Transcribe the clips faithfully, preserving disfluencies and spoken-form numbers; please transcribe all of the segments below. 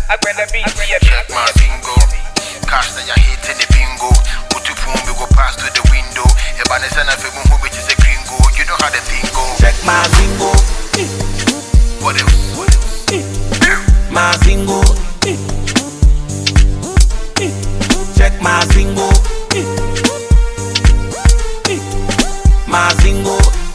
Check my bingo. Cash that you hit in the bingo. Put your phone, we go pass to the window. Ebanezana fe mu which is a gringo. You know how the thing go. Check my bingo. What else? What else? My bingo. Check my bingo. My bingo.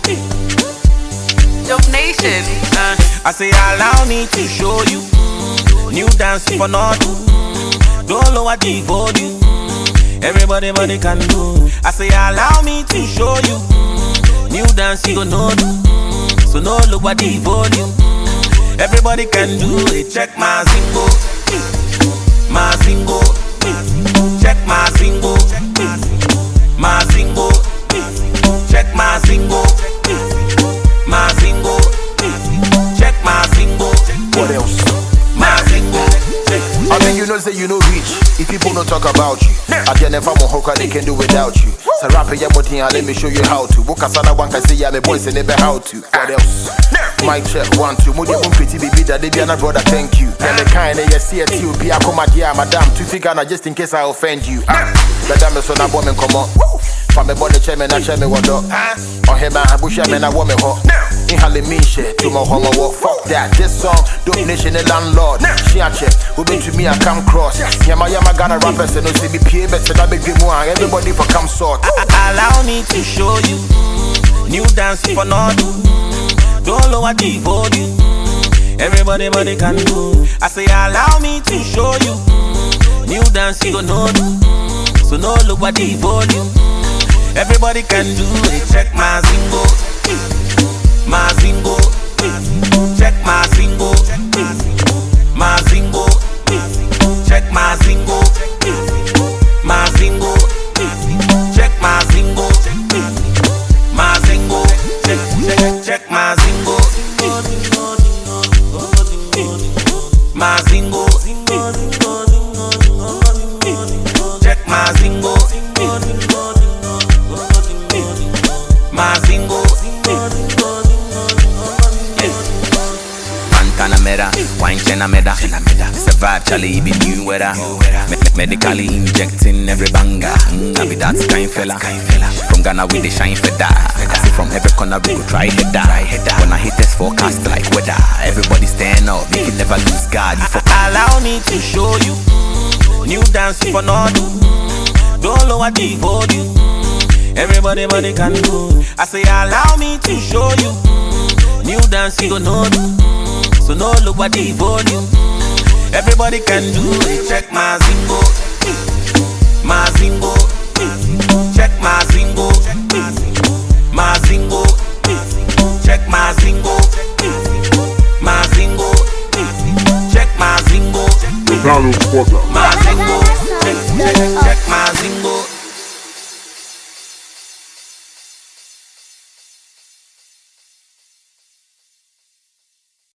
Dope Nation. Uh, I say allow me to show you new dance for not do. Don't lower the volume. Everybody body can do. I say allow me to show you new dance you gonna do. So no lower the volume. Everybody can do it. Check my zingo. My zingo. Check my zingo. My zingo. Check my zingo. My zingo. Check my zingo. What else? My zingo. I mean, you know, say you know rich. If people don't talk about you, I can never more how they can do without you. So rap your body and let me show you how to. Book a sana one can say, yeah, my boys and never how to. What else? My check one, two. More than pretty baby that they be an brother, thank you. Then the kind of you see it, you be a come at yeah, madam, to figure out just in case I offend you. The damn is on a woman come on. From the body chairman, I chairman what up. On him, I bush him and a woman hot. In Halimisha, to my home walk. Fuck that. This song, Dope Nation, the landlord. She a check, who been to me, I come cross. Yama Yama Ghana rappers and no C B P A, but I beg you more. Everybody for come sort. Allow me to show you new dance for not do. Don't lower the volume. Everybody body can do. I say allow me to show you new dance you gonna do. So no lower the volume. Everybody can do it. Check my zingo. My zingo. Check my zingo. My zingo. Check my zingo. My zingo. Check my zingo. My zingo. Check, check, check my zingo. My zingo. Check my zingo. My zingo. Montana meda, wine chena meda. It's a vibe, Charlie, be new weather. Medically injecting every banger. Mm, I be that kind fella. From Ghana with the shine feather. From every corner we go try header. When I hit this forecast like weather, everybody stand up, you can never lose God. You allow me to show you new dance for not do. Don't lower the volume. Everybody body can do. I say allow me to show you new dance you gonna do. So no lower the volume. Everybody can do it. Check my zingo. My zingo. Check my zingo. My zingo. Check my zingo. My zingo. Check my zingo. The Donald Porter.